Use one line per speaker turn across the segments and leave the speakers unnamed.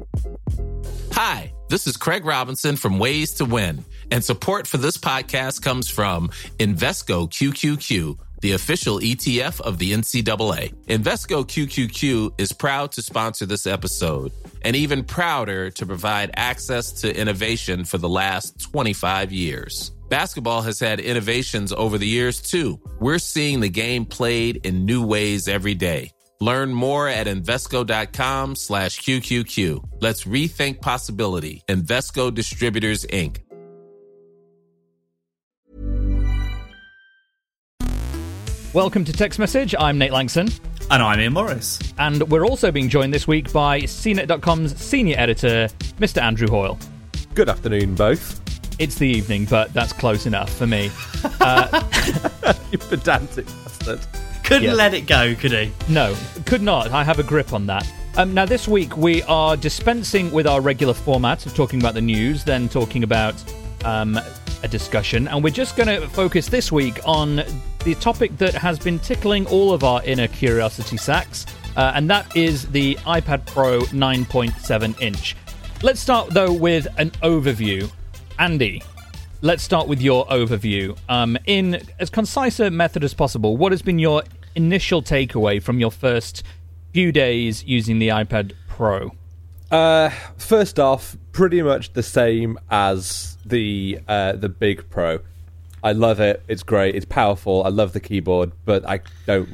Hi, this is Craig Robinson from Ways to Win, and support for this podcast comes from Invesco QQQ, the official ETF of the NCAA. Invesco QQQ is proud to sponsor this episode, and even prouder to provide access to innovation for the last 25 years. Basketball has had innovations over the years, too. We're seeing the game played in new ways every day. Learn more at Invesco.com/QQQ. Let's rethink possibility. Invesco Distributors, Inc.
Welcome to Text Message. I'm Nate Langson.
And I'm Ian Morris.
And we're also being joined this week by CNET.com's senior editor, Mr. Andrew Hoyle.
Good afternoon, both.
It's the evening, but that's close enough for me.
You pedantic bastard.
Couldn't let it go, could he?
No, could not. I have a grip on that. Now, this week we are dispensing with our regular format of talking about the news, then talking about a discussion, and we're just going to focus this week on the topic that has been tickling all of our inner curiosity sacks, and that is the iPad Pro 9.7-inch. Let's start, though, with an overview. Andy, let's start with your overview. In as concise a method as possible, what has been your initial takeaway from your first few days using the iPad Pro?
First off, pretty much the same as the Big Pro. I love it. It's great. It's powerful. I love the keyboard, but I don't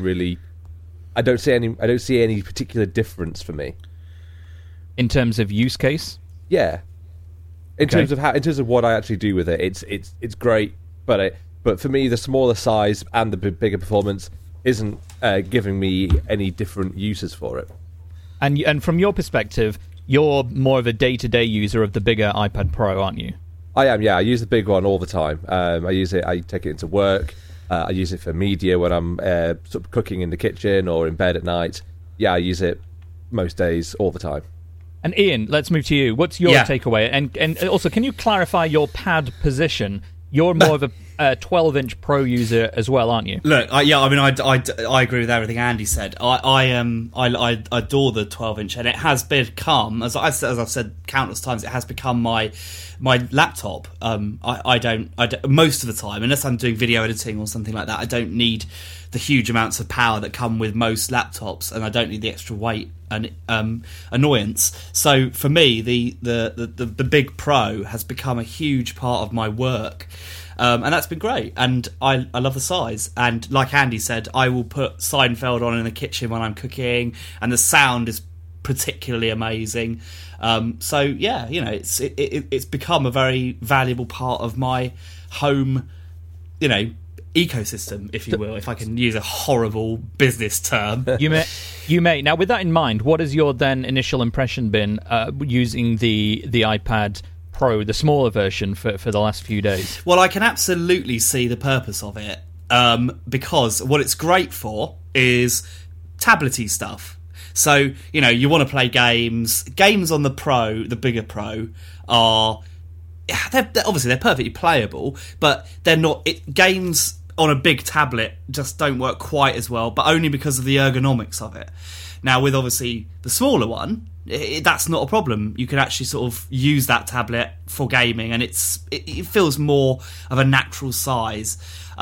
see any particular difference for me
In terms of use case?
Yeah. In terms of what I actually do with it, it's great, but for me, the smaller size and the bigger performance isn't giving me any different uses for it.
And from your perspective, you're more of a day-to-day user of the bigger iPad Pro, aren't you?
I am, yeah. I use the big one all the time. I take it into work. I use it for media when I'm sort of cooking in the kitchen or in bed at night. Yeah, I use it most days, all the time.
And Ian, let's move to you. What's your takeaway? And also, can you clarify your pad position? You're more of a 12-inch Pro user as well, aren't you?
Look, I agree with everything Andy said. I adore the 12-inch, and it has become, as I've said countless times, it has become my laptop. I don't most of the time, unless I'm doing video editing or something like that, I don't need the huge amounts of power that come with most laptops, and I don't need the extra weight and annoyance. So for me, the Big Pro has become a huge part of my work. And that's been great, and I love the size. And like Andy said, I will put Seinfeld on in the kitchen when I'm cooking, and the sound is particularly amazing. So yeah, it's become a very valuable part of my home, ecosystem, if you will, if I can use a horrible business term.
You may. Now, with that in mind, what has your then initial impression been using the iPad Pro, the smaller version, for the last few days?
Well, I can absolutely see the purpose of it, because what it's great for is tablety stuff. So, you want to play games. Games on the Pro, the bigger Pro, they're obviously perfectly playable, but they're not. Games on a big tablet just don't work quite as well, but only because of the ergonomics of it. Now, with obviously the smaller one, that's not a problem. You can actually sort of use that tablet for gaming, and it feels more of a natural size.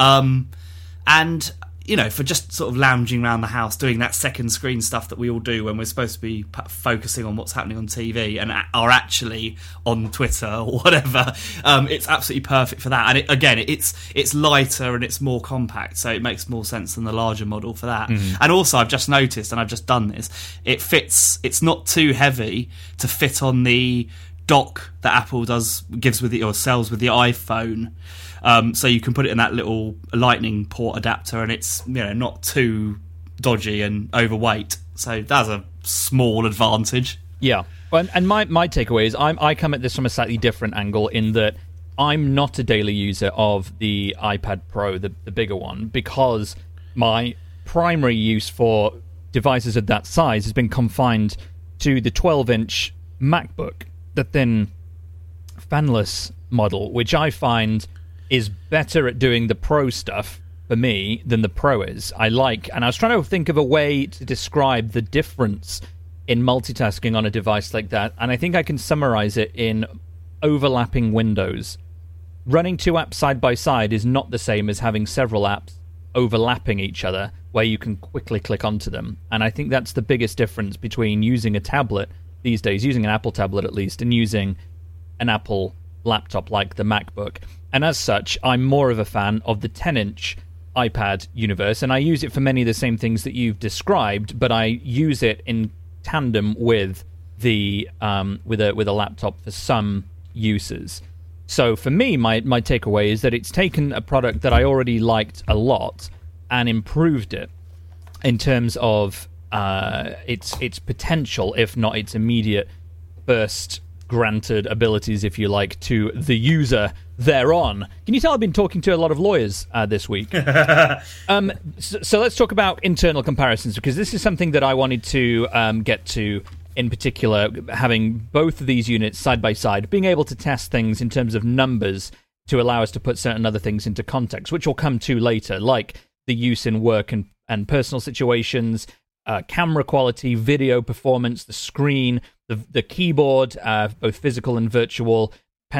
And for just sort of lounging around the house, doing that second screen stuff that we all do when we're supposed to be focusing on what's happening on TV and are actually on Twitter or whatever, it's absolutely perfect for that. And it's lighter and it's more compact, so it makes more sense than the larger model for that. Mm-hmm. And also, I've just noticed, and I've just done this, it fits. It's not too heavy to fit on the dock that Apple gives with or sells with the iPhone. So you can put it in that little lightning port adapter, and it's not too dodgy and overweight. So that's a small advantage.
Yeah, and my takeaway is I come at this from a slightly different angle, in that I'm not a daily user of the iPad Pro, the bigger one, because my primary use for devices of that size has been confined to the 12-inch MacBook, the thin, fanless model, which I find is better at doing the Pro stuff for me than the Pro is. And I was trying to think of a way to describe the difference in multitasking on a device like that, and I think I can summarize it in overlapping windows. Running two apps side by side is not the same as having several apps overlapping each other where you can quickly click onto them. And I think that's the biggest difference between using a tablet these days, using an Apple tablet at least, and using an Apple laptop like the MacBook. And as such, I'm more of a fan of the 10-inch iPad universe, and I use it for many of the same things that you've described, but I use it in tandem with the with a laptop for some uses. So for me, my takeaway is that it's taken a product that I already liked a lot and improved it in terms of its potential, if not its immediate first granted abilities, if you like, to the user thereon. Can you tell I've been talking to a lot of lawyers this week? So let's talk about internal comparisons, because this is something that I wanted to get to in particular, having both of these units side by side, being able to test things in terms of numbers to allow us to put certain other things into context, which we'll come to later, like the use in work and personal situations, camera quality, video performance, the screen, the keyboard, both physical and virtual,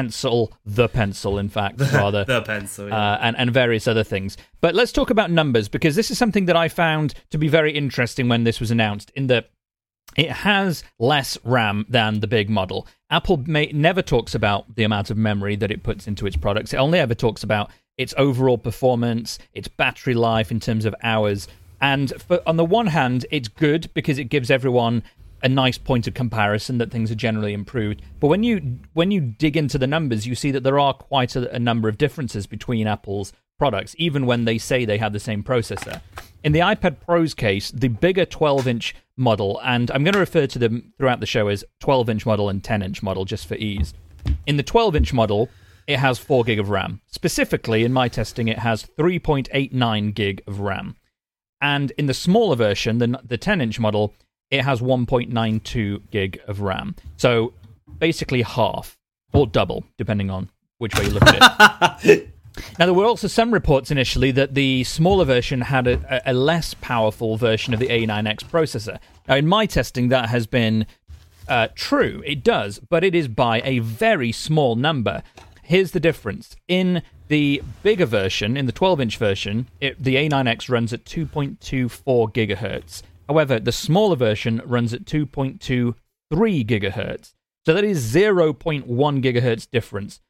the pencil, in fact, rather.
The pencil, yeah.
And various other things. But let's talk about numbers, because this is something that I found to be very interesting when this was announced, in that it has less RAM than the big model. Apple never talks about the amount of memory that it puts into its products. It only ever talks about its overall performance, its battery life in terms of hours. And on the one hand, it's good because it gives everyone a nice point of comparison that things are generally improved. But when you dig into the numbers, you see that there are quite a number of differences between Apple's products, even when they say they have the same processor. In the iPad Pro's case, the bigger 12-inch model, and I'm going to refer to them throughout the show as 12-inch model and 10-inch model just for ease. In the 12-inch model, it has 4 gig of RAM. Specifically, in my testing, it has 3.89 gig of RAM. And in the smaller version, the 10-inch model, it has 1.92 gig of RAM. So basically half, or double, depending on which way you look at it. Now, there were also some reports initially that the smaller version had a less powerful version of the A9X processor. Now, in my testing, that has been true. It does, but it is by a very small number. Here's the difference. In the bigger version, in the 12-inch version, the A9X runs at 2.24 gigahertz. However, the smaller version runs at 2.23 gigahertz. So that is 0.1 gigahertz difference,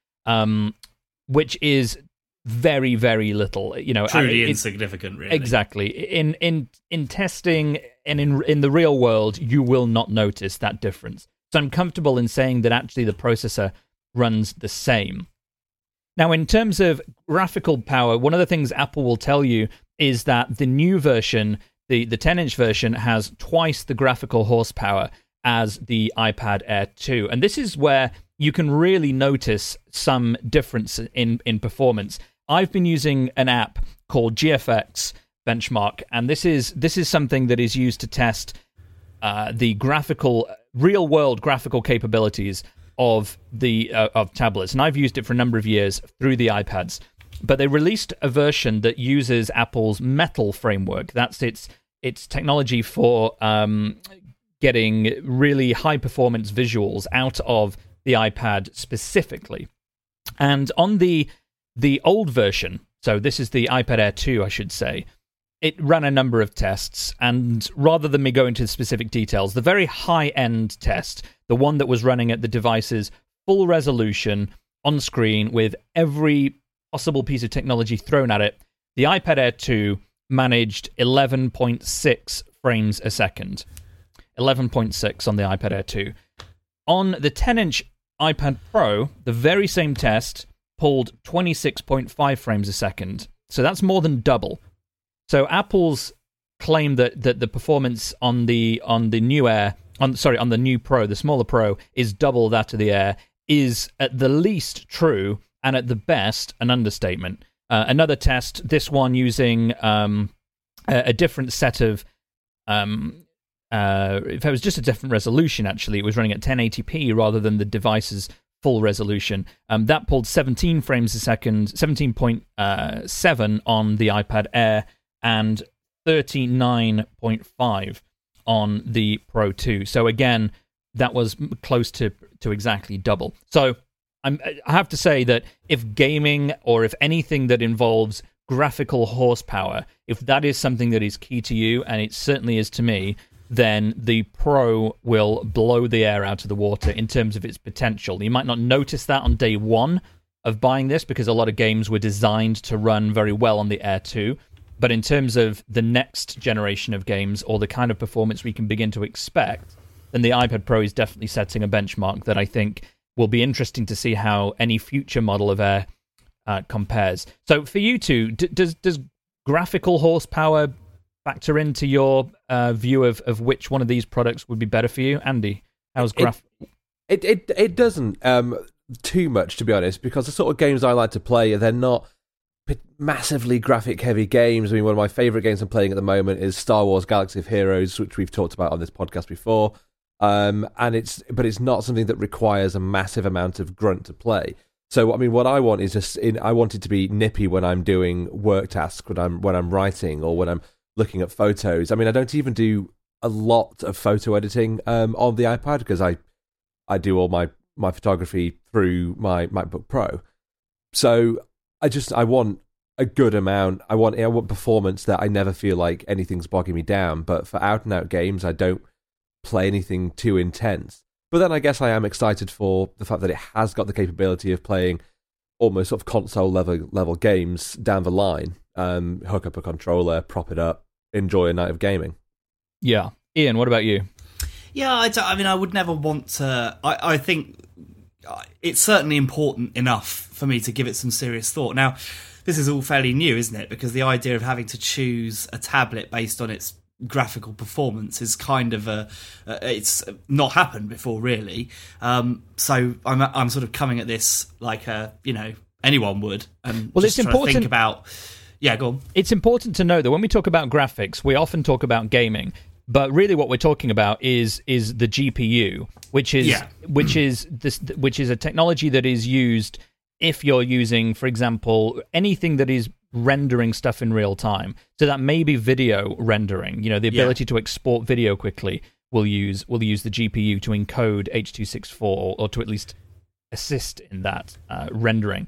which is very, very little.
Truly insignificant, really.
Exactly. In testing and in the real world, you will not notice that difference. So I'm comfortable in saying that actually the processor runs the same. Now, in terms of graphical power, one of the things Apple will tell you is that the new version, the 10-inch version, has twice the graphical horsepower as the iPad Air 2. And this is where you can really notice some difference in performance. I've been using an app called GFX Benchmark, and this is something that is used to test the real-world graphical capabilities of tablets. And I've used it for a number of years through the iPads. But they released a version that uses Apple's Metal framework. That's its technology for getting really high-performance visuals out of the iPad specifically. And on the old version, so this is the iPad Air 2, I should say, it ran a number of tests, and rather than me go into specific details, the very high-end test, the one that was running at the device's full resolution on screen with every possible piece of technology thrown at it, the iPad Air 2 managed 11.6 frames a second. 11.6 on the iPad Air 2. On the 10-inch iPad Pro, the very same test pulled 26.5 frames a second. So that's more than double. So Apple's claim that the performance on the new Air, on the new Pro, the smaller Pro, is double that of the Air, is at the least true, and at the best, an understatement. Another test, this one using a different set of... if it was just a different resolution, actually, it was running at 1080p rather than the device's full resolution. That pulled 17 frames a second, 17.7 on the iPad Air, and 39.5 on the Pro 2. So again, that was close to exactly double. So I have to say that if gaming, or if anything that involves graphical horsepower, if that is something that is key to you, and it certainly is to me, then the Pro will blow the air out of the water in terms of its potential. You might not notice that on day one of buying this, because a lot of games were designed to run very well on the Air 2. But in terms of the next generation of games, or the kind of performance we can begin to expect, then the iPad Pro is definitely setting a benchmark that I think will be interesting to see how any future model of Air compares. So for you two, does graphical horsepower factor into your view of which one of these products would be better for you? Andy, how's
It doesn't too much, to be honest, because the sort of games I like to play, they're not massively graphic heavy games. I mean, one of my favourite games I'm playing at the moment is Star Wars Galaxy of Heroes, which we've talked about on this podcast before. But it's not something that requires a massive amount of grunt to play. So, I mean, what I want is I want it to be nippy when I'm doing work tasks, when I'm writing, or when I'm looking at photos. I mean, I don't even do a lot of photo editing on the iPad, because I do all my photography through my MacBook Pro. So I want a good amount. I want performance that I never feel like anything's bogging me down. But for out and out games, I don't play anything too intense. But then I guess I am excited for the fact that it has got the capability of playing almost sort of console level games down the line. Hook up a controller, prop it up, enjoy a night of gaming.
Yeah. Ian, what about you?
Yeah, I mean, I would never want to... I think it's certainly important enough for me to give it some serious thought. Now, this is all fairly new, isn't it? Because the idea of having to choose a tablet based on its graphical performance is kind of it's not happened before, really. So I'm sort of coming at this like anyone would, and
well,
just
it's important
to think about. Yeah, go on.
It's important to know that when we talk about graphics, we often talk about gaming, but really what we're talking about is the GPU, which is a technology that is used if you're using, for example, anything that is rendering stuff in real time. So that may be video rendering. The ability to export video quickly will use the GPU to encode H.264 or to at least assist in that rendering.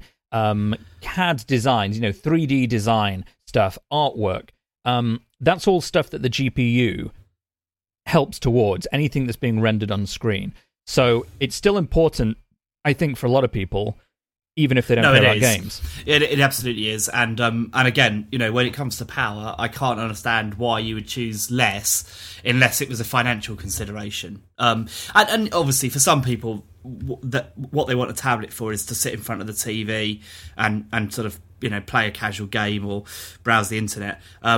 CAD designs, 3D design stuff, artwork. That's all stuff that the GPU helps towards, anything that's being rendered on screen. So it's still important, I think, for a lot of people, even if they don't care about games.
It absolutely is. And again, when it comes to power, I can't understand why you would choose less unless it was a financial consideration. And obviously for some people, what they want a tablet for is to sit in front of the TV and sort of, play a casual game or browse the internet.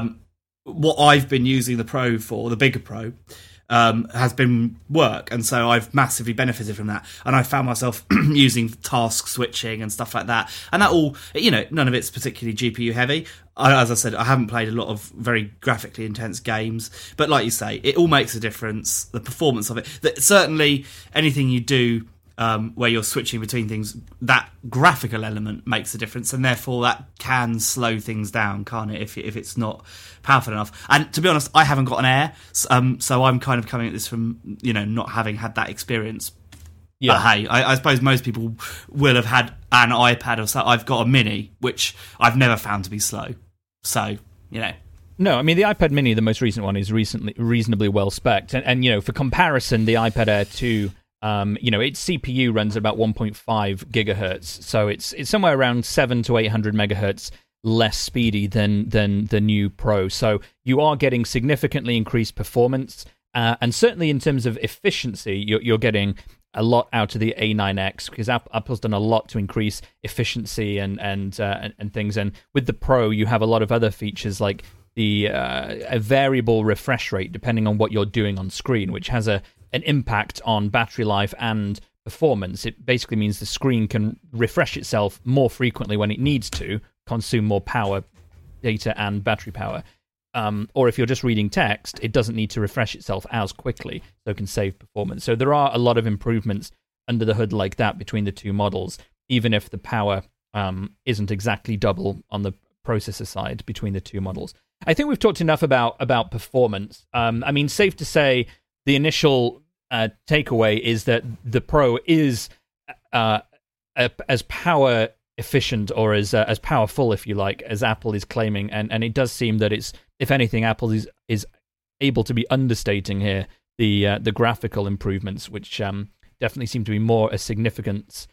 What I've been using the Pro for, the bigger Pro, has been work, and so I've massively benefited from that. And I found myself using task switching and stuff like that, and that all, none of it's particularly GPU heavy. As I said, I haven't played a lot of very graphically intense games, but like you say, it all makes a difference. The performance of it, certainly anything you do where you're switching between things, that graphical element makes a difference, and therefore that can slow things down, can't it, if it's not powerful enough. And to be honest, I haven't got an Air, so I'm kind of coming at this from not having had that experience. Yeah. But hey, I suppose most people will have had an iPad or so. I've got a Mini, which I've never found to be slow. So,
No, I mean, the iPad Mini, the most recent one, is reasonably well spec'd. And for comparison, the iPad Air 2, its CPU runs at about 1.5 gigahertz. So it's somewhere around 700 to 800 megahertz less speedy than the new Pro. So you are getting significantly increased performance. And certainly in terms of efficiency, you're getting a lot out of the A9X, because Apple's done a lot to increase efficiency and things. And with the Pro, you have a lot of other features like a variable refresh rate depending on what you're doing on screen, which has an impact on battery life and performance. It basically means the screen can refresh itself more frequently when it needs to, consume more power, data and battery power. Or if you're just reading text, it doesn't need to refresh itself as quickly, so it can save performance. So there are a lot of improvements under the hood like that between the two models, even if the power isn't exactly double on the processor side between the two models. I think we've talked enough about performance. I mean, safe to say, the initial takeaway is that the Pro is as power efficient or as powerful, if you like, as Apple is claiming, and it does seem that it's, if anything, Apple is able to be understating here the graphical improvements, which definitely seem to be more significance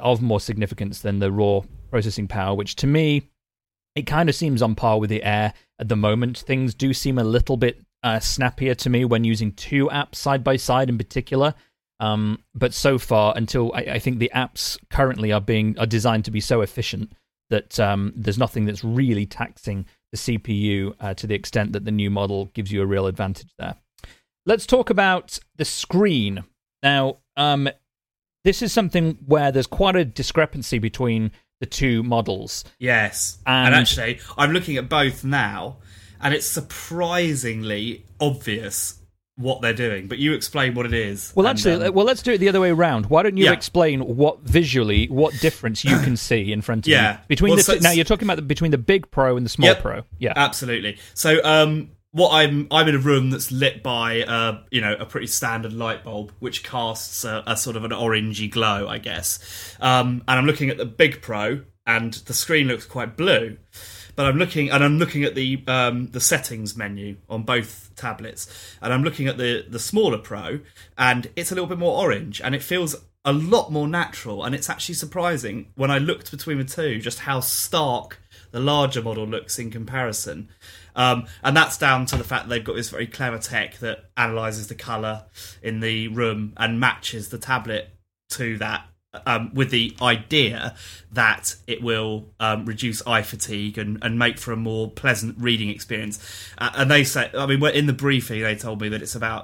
than the raw processing power, which to me, it kind of seems on par with the Air at the moment. Things do seem a little bit snappier to me when using two apps side by side in particular. But so far, until I think the apps currently are designed to be so efficient that there's nothing that's really taxing the CPU to the extent that the new model gives you a real advantage there. Let's talk about the screen. Now, this is something where there's quite a discrepancy between the two models.
Yes. And actually, I'm looking at both now, and it's surprisingly obvious what they're doing. But you explain what it is.
Well, actually, let's do it the other way around. Why don't you explain what difference you can see in front of you? Between now, you're talking about between the big Pro and the small Pro. Yeah,
absolutely. So, what I'm in a room that's lit by a pretty standard light bulb, which casts a sort of an orangey glow, I guess. And I'm looking at the Big Pro, and the screen looks quite blue. But I'm looking at the settings menu on both tablets, and I'm looking at the smaller Pro, and it's a little bit more orange, and it feels a lot more natural. And it's actually surprising when I looked between the two just how stark the larger model looks in comparison. And that's down to the fact that they've got this very clever tech that analyses the colour in the room and matches the tablet to that, with the idea that it will reduce eye fatigue and make for a more pleasant reading experience. And they say, I mean, in the briefing, they told me that it's about,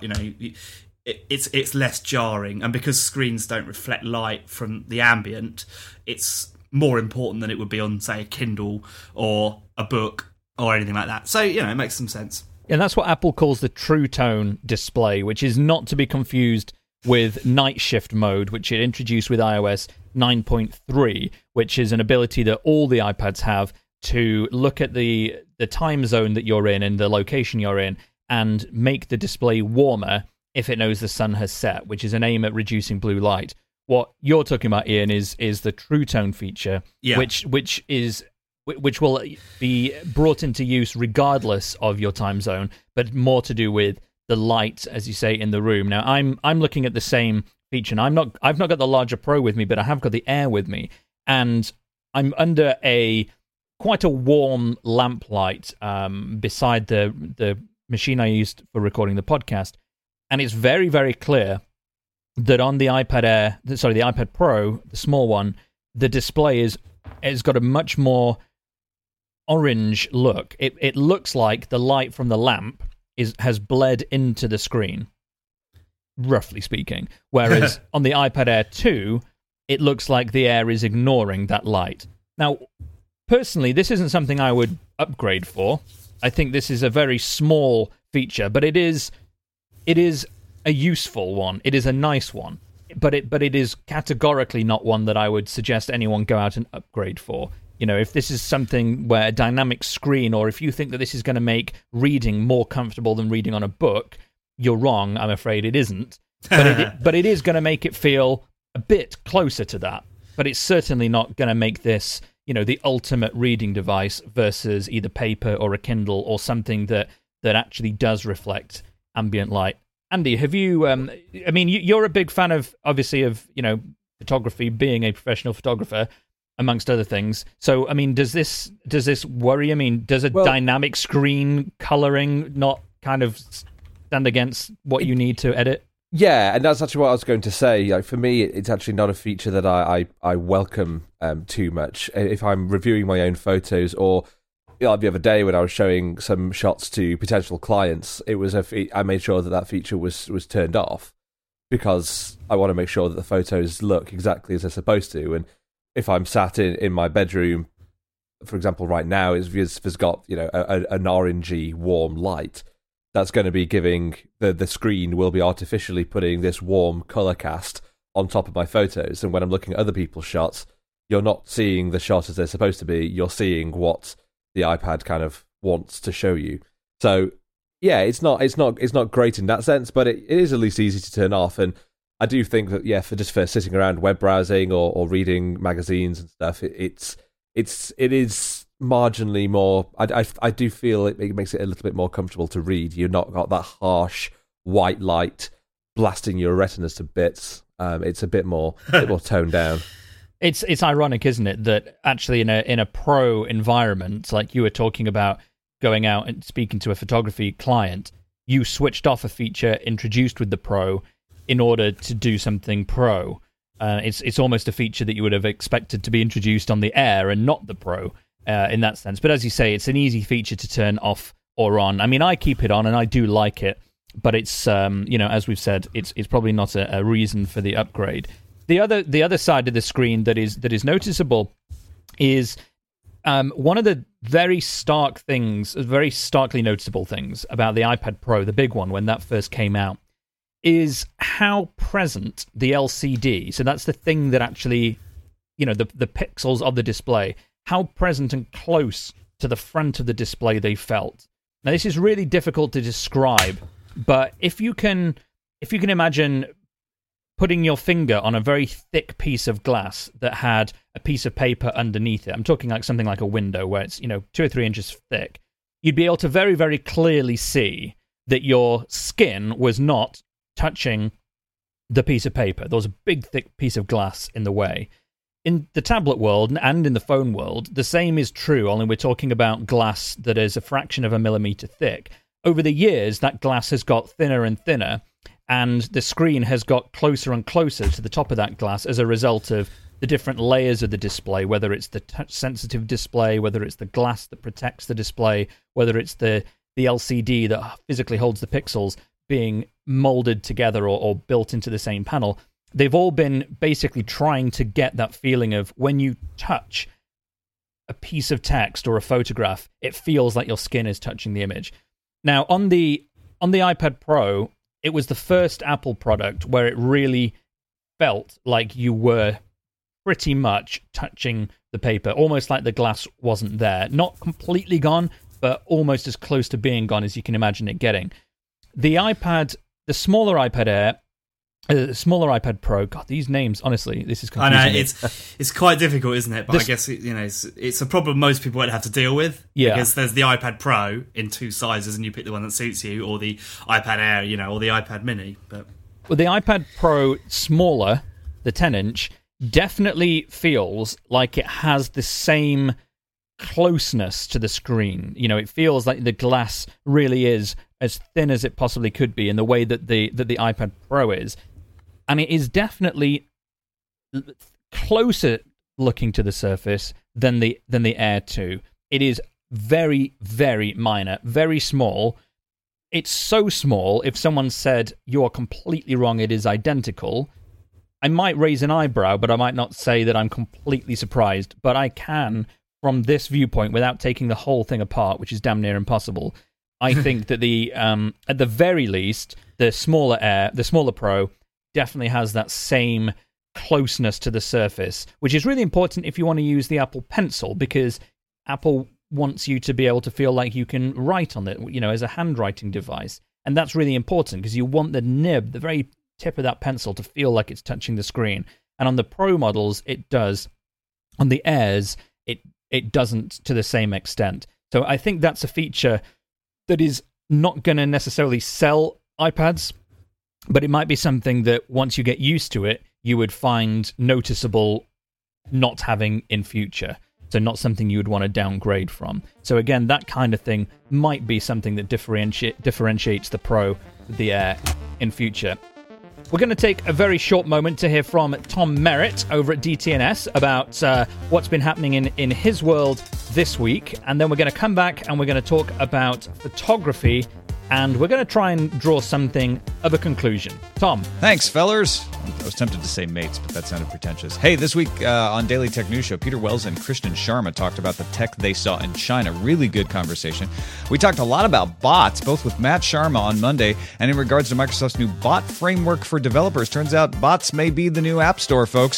it's less jarring, and because screens don't reflect light from the ambient, it's more important than it would be on, say, a Kindle or a book or anything like that. So, it makes some sense.
And that's what Apple calls the True Tone display, which is not to be confused with Night Shift mode, which it introduced with iOS 9.3, which is an ability that all the iPads have to look at the time zone that you're in and the location you're in and make the display warmer if it knows the sun has set, which is an aim at reducing blue light. What you're talking about, Ian, is the True Tone feature, which will be brought into use regardless of your time zone, but more to do with the light, as you say, in the room. Now, I'm looking at the same feature, and I've not got the larger Pro with me, but I have got the Air with me, and I'm under quite a warm lamplight beside the machine I used for recording the podcast, and it's very, very clear that on the iPad Pro, the small one, the display has got a much more orange look. It looks like the light from the lamp has bled into the screen, roughly speaking. Whereas on the iPad Air 2, it looks like the Air is ignoring that light. Now, personally, this isn't something I would upgrade for. I think this is a very small feature, but it is a useful one. It is a nice one, but it is categorically not one that I would suggest anyone go out and upgrade for. If this is something where a dynamic screen, or if you think that this is going to make reading more comfortable than reading on a book, you're wrong. I'm afraid it isn't. But it is going to make it feel a bit closer to that. But it's certainly not going to make this, the ultimate reading device versus either paper or a Kindle or something that actually does reflect ambient light. Andy, have you? You're a big fan of, obviously, of photography, being a professional photographer, amongst other things. So, does this worry? Does a dynamic screen coloring not kind of stand against what you need to edit?
Yeah, and that's actually what I was going to say. Like, for me, it's actually not a feature that I welcome too much. If I'm reviewing my own photos, or the other day when I was showing some shots to potential clients, it was I made sure that feature was turned off, because I want to make sure that the photos look exactly as they're supposed to. And if I'm sat in my bedroom, for example, right now, it's got an orangey warm light, that's going to be giving the screen will be artificially putting this warm color cast on top of my photos. And when I'm looking at other people's shots, you're not seeing the shot as they're supposed to be. You're seeing what the iPad kind of wants to show you. So yeah, it's not great in that sense, but it is at least easy to turn off. And I do think that for sitting around web browsing or reading magazines and stuff, it is marginally more. I do feel it makes it a little bit more comfortable to read. You're not got that harsh white light blasting your retinas to bits. It's a bit more toned down.
It's ironic, isn't it, that actually in a pro environment, like you were talking about going out and speaking to a photography client, you switched off a feature introduced with the pro in order to do something pro. It's almost a feature that you would have expected to be introduced on the Air and not the Pro in that sense. But as you say, it's an easy feature to turn off or on. I mean, I keep it on and I do like it, but it's as we've said, it's probably not a reason for the upgrade. The other side of the screen that is noticeable is one of the very starkly noticeable things about the iPad Pro, the big one when that first came out, is how present the LCD, so that's the thing that actually, the pixels of the display, how present and close to the front of the display they felt. Now, this is really difficult to describe, but if you can imagine putting your finger on a very thick piece of glass that had a piece of paper underneath it, I'm talking like something like a window where it's 2 or 3 inches thick, you'd be able to very, very clearly see that your skin was not touching the piece of paper. There was a big, thick piece of glass in the way. In the tablet world and in the phone world, the same is true, only we're talking about glass that is a fraction of a millimeter thick. Over the years, that glass has got thinner and thinner, and the screen has got closer and closer to the top of that glass as a result of the different layers of the display, whether it's the touch-sensitive display, whether it's the glass that protects the display, whether it's the LCD that physically holds the pixels being molded together or built into the same panel. They've all been basically trying to get that feeling of when you touch a piece of text or a photograph, it feels like your skin is touching the image. Now, on the iPad Pro, it was the first Apple product where it really felt like you were pretty much touching the paper, almost like the glass wasn't there. Not completely gone, but almost as close to being gone as you can imagine it getting. The smaller iPad Air, the smaller iPad Pro. God, these names, honestly, this is confusing.
I know it's quite difficult, isn't it? But I guess it's a problem most people won't have to deal with.
Yeah,
because there's the iPad Pro in 2 sizes, and you pick the one that suits you, or the iPad Air, or the iPad Mini. But
the iPad Pro smaller, the 10-inch, definitely feels like it has the same closeness to the screen. It feels like the glass really is as thin as it possibly could be in the way that the iPad Pro is. And it is definitely closer looking to the surface than the Air 2. It is very, very minor, very small. It's so small, if someone said, you are completely wrong, it is identical, I might raise an eyebrow, but I might not say that I'm completely surprised. But I can, from this viewpoint, without taking the whole thing apart, which is damn near impossible, I think that at the very least, the smaller Pro definitely has that same closeness to the surface, which is really important if you want to use the Apple Pencil, because Apple wants you to be able to feel like you can write on it, as a handwriting device. And that's really important because you want the nib, the very tip of that pencil, to feel like it's touching the screen. And on the Pro models, it does. On the Airs, it doesn't to the same extent. So I think that's a feature that is not going to necessarily sell iPads, but it might be something that once you get used to it, you would find noticeable not having in future. So not something you would want to downgrade from. So again, that kind of thing might be something that differentiates the Pro with the Air in future. We're going to take a very short moment to hear from Tom Merritt over at DTNS about what's been happening in his world this week. And then we're going to come back and we're going to talk about photography. And we're going to try and draw something of a conclusion. Tom.
Thanks, fellers. I was tempted to say mates, but that sounded pretentious. Hey, this week on Daily Tech News Show, Peter Wells and Christian Sharma talked about the tech they saw in China. Really good conversation. We talked a lot about bots, both with Matt Sharma on Monday, and in regards to Microsoft's new bot framework for developers. Turns out bots may be the new App Store, folks.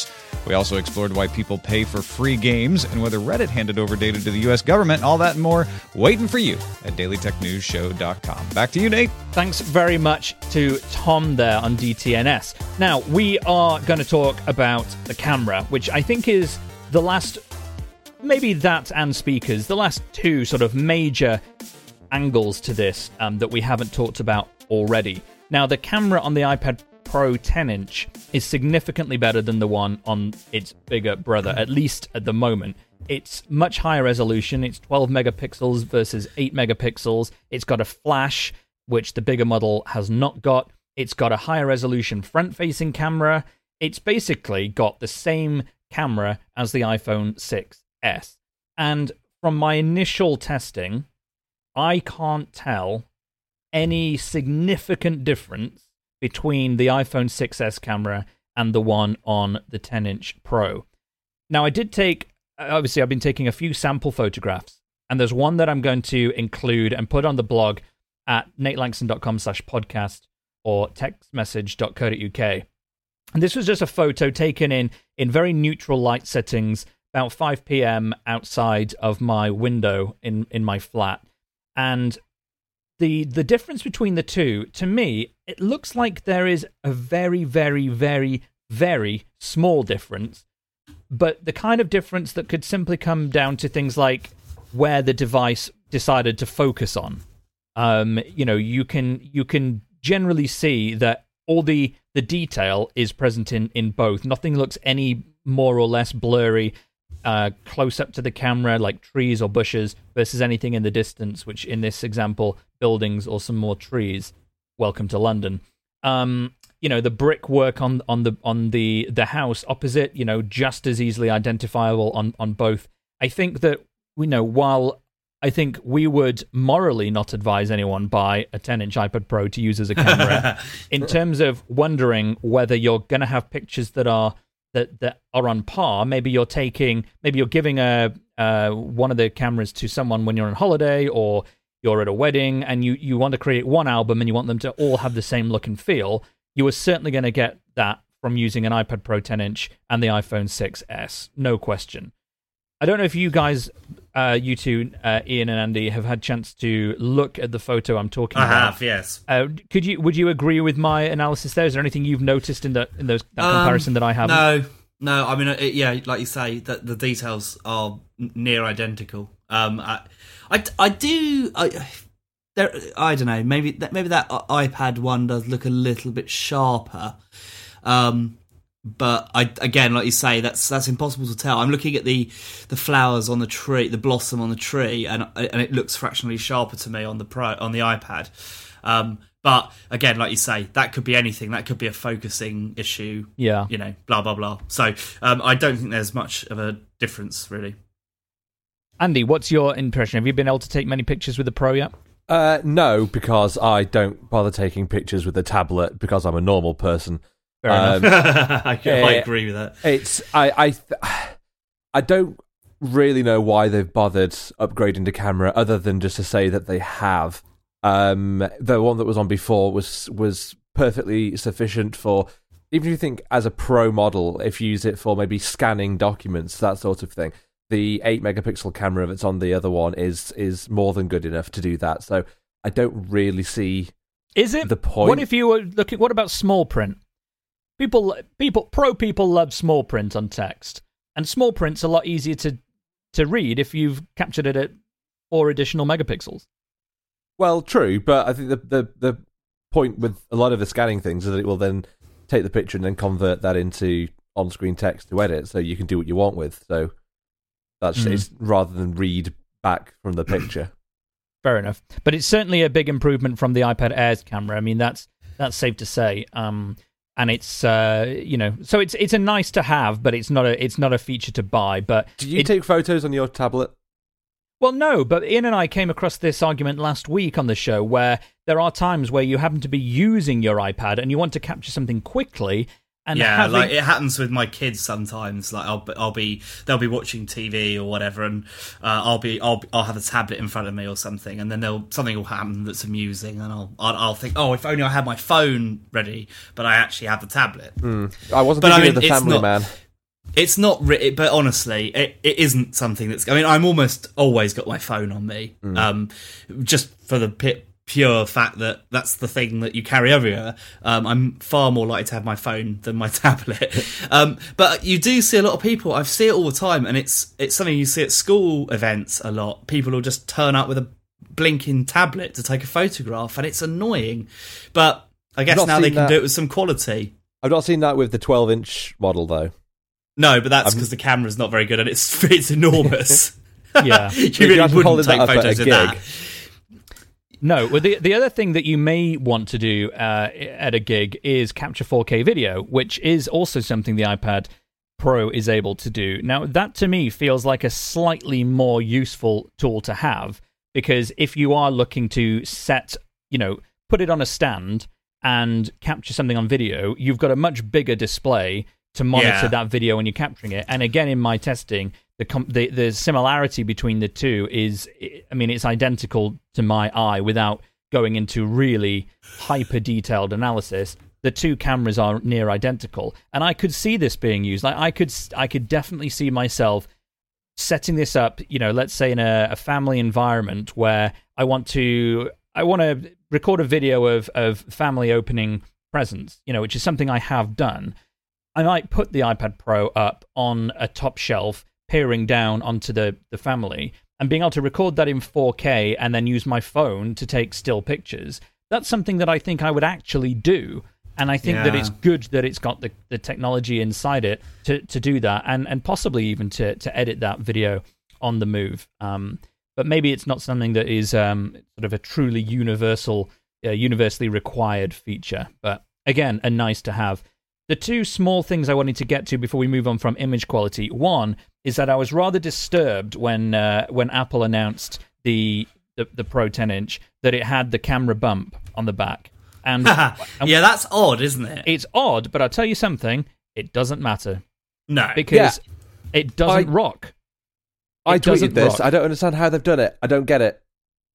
We also explored why people pay for free games and whether Reddit handed over data to the U.S. government. All that and more waiting for you at dailytechnewsshow.com. Back to you, Nate.
Thanks very much to Tom there on DTNS. Now, we are going to talk about the camera, which I think is the last, maybe that and speakers, the last two sort of major angles to this that we haven't talked about already. Now, the camera on the iPad Pro 10-inch is significantly better than the one on its bigger brother, at least at the moment. It's much higher resolution. It's 12 megapixels versus 8 megapixels. It's got a flash, which the bigger model has not got. It's got a higher resolution front-facing camera. It's basically got the same camera as the iPhone 6S. And from my initial testing, I can't tell any significant difference between the iPhone 6S camera and the one on the 10-inch Pro. Now, I did take, obviously, I've been taking a few sample photographs, and there's one that I'm going to include and put on the blog at natelangston.com/podcast or textmessage.co.uk. And this was just a photo taken in very neutral light settings, about 5 p.m. outside of my window in my flat. And the difference between the two, to me, it looks like there is a very, very, very, very small difference, but the kind of difference that could simply come down to things like where the device decided to focus on. You can generally see that all the detail is present in both. Nothing looks any more or less blurry close up to the camera, like trees or bushes, versus anything in the distance, which in this example, buildings or some more trees. Welcome to London. The brickwork on the house opposite, just as easily identifiable on both. I think that while I think we would morally not advise anyone buy a 10-inch iPad Pro to use as a camera, in terms of wondering whether you're going to have pictures that are on par. Maybe you're giving one of the cameras to someone when you're on holiday, or you're at a wedding and you want to create one album and you want them to all have the same look and feel. You are certainly going to get that from using an iPad Pro 10-inch and the iPhone 6S, no question. I don't know if you guys, you two, Ian and Andy, have had a chance to look at the photo I'm talking about.
I have, yes.
Would you agree with my analysis there? Is there anything you've noticed in that comparison that I haven't?
No. I mean, like you say, that the details are near identical. I don't know. Maybe that iPad one does look a little bit sharper. But again, like you say, that's impossible to tell. I'm looking at the flowers on the tree, the blossom on the tree, and it looks fractionally sharper to me on the iPad. But again, like you say, that could be anything. That could be a focusing issue.
Yeah.
Blah blah blah. So I don't think there's much of a difference really.
Andy, what's your impression? Have you been able to take many pictures with the Pro yet?
No, because I don't bother taking pictures with a tablet because I'm a normal person.
Fair enough.
I agree with that.
It's I don't really know why they've bothered upgrading the camera, other than just to say that they have. The one that was on before was perfectly sufficient for, even if you think as a Pro model, if you use it for maybe scanning documents, that sort of thing. The 8 megapixel camera that's on the other one is more than good enough to do that. So I don't really see the point.
What if you were looking? What about small print? Pro people love small print on text, and small print's a lot easier to read if you've captured it at 4 additional megapixels.
Well, true, but I think the point with a lot of the scanning things is that it will then take the picture and then convert that into on-screen text to edit, so you can do what you want with. So that's it's rather than read back from the picture.
Fair enough, but it's certainly a big improvement from the iPad Air's camera. I mean, that's safe to say. And it's so it's a nice to have, but it's not a feature to buy. But
do you take photos on your tablet?
Well, no, but Ian and I came across this argument last week on the show, where there are times where you happen to be using your iPad and you want to capture something quickly. And
like it happens with my kids sometimes. Like they'll be watching TV or whatever, and I'll have a tablet in front of me or something, and then something will happen that's amusing, and I'll think, oh, if only I had my phone ready, but I actually have the tablet.
I wasn't thinking of the Family Man.
It's not, but honestly, it isn't something that's. I mean, I'm almost always got my phone on me, just for the pure fact that that's the thing that you carry everywhere. I'm far more likely to have my phone than my tablet. But you do see a lot of people. I see it all the time, and it's something you see at school events a lot. People will just turn up with a blinking tablet to take a photograph, and it's annoying. But I guess now they can do it with some quality.
I've not seen that with the 12-inch model, though.
No, but that's because the camera's not very good, and it's enormous.
Yeah.
You really wouldn't take photos of that.
No, well, the other thing that you may want to do at a gig is capture 4K video, which is also something the iPad Pro is able to do. Now, that to me feels like a slightly more useful tool to have, because if you are looking to put it on a stand and capture something on video, you've got a much bigger display to monitor that video when you're capturing it. And again, in my testing, the similarity between the two is, I mean, it's identical to my eye without going into really hyper detailed analysis. The two cameras are near identical, and I could see this being used. Like I could definitely see myself setting this up, let's say in a family environment where I want to record a video of family opening presents, which is something I have done. I might put the iPad Pro up on a top shelf, peering down onto the family, and being able to record that in 4K and then use my phone to take still pictures. That's something that I think I would actually do. And I think that it's good that it's got the technology inside it to do that, and possibly even to edit that video on the move. But maybe it's not something that is sort of a truly universally required feature. But again, a nice to have. The two small things I wanted to get to before we move on from image quality. One is that I was rather disturbed when Apple announced the Pro 10-inch that it had the camera bump on the back. And
yeah, that's odd, isn't it?
It's odd, but I'll tell you something, it doesn't matter.
No.
Because it doesn't rock.
I tweeted this. I don't understand how they've done it. I don't get it.